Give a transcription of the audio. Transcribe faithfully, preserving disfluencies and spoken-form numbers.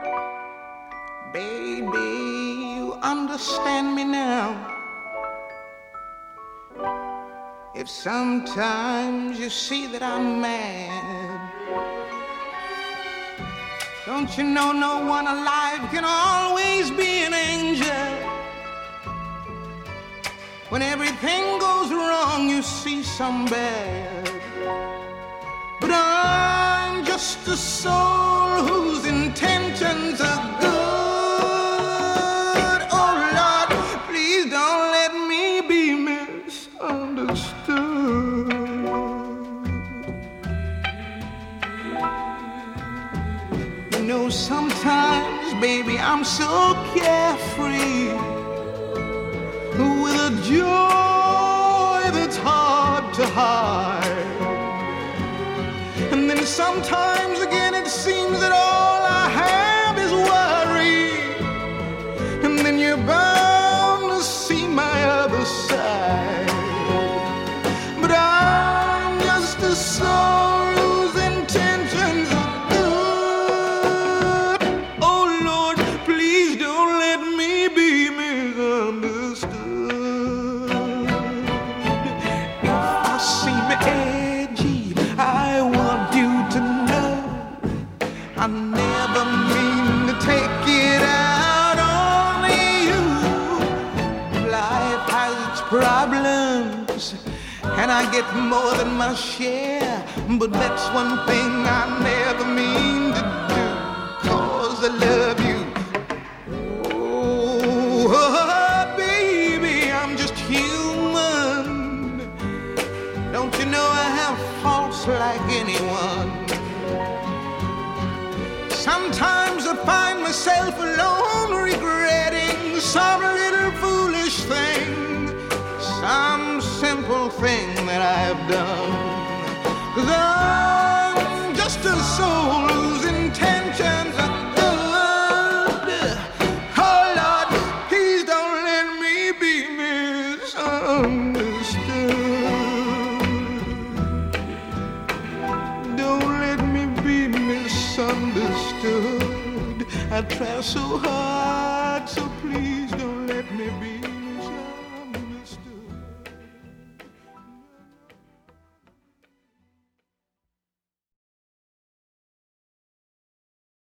Baby, you understand me now. If sometimes you see that I'm mad, don't you know no one alive can always be an angel? When everything goes wrong, you see some bad. But I'm just a soul whose intentions are good. Oh Lord, please don't let me be misunderstood. You know, sometimes, baby, I'm so carefree, with a joy that's hard to hide. And then sometimes again it seems that all I have is worry. And then you're bound to see my other side. But I'm just a soul whose intentions are good. Oh Lord, please don't let me be misunderstood. If I seem edgy, I want you to know I never mean to take it out on you. Life has its problems, and I get more than my share. But that's one thing I never mean to do, 'cause I love you. Oh, baby, I'm just human. Don't you know I have faults like anyone? Sometimes I find myself alone regretting some little foolish thing, some simple thing that I've done. 'Cause I'm just a soul whose intentions are good. Oh Lord, please don't let me be misunderstood. Don't let me be misunderstood. I try so hard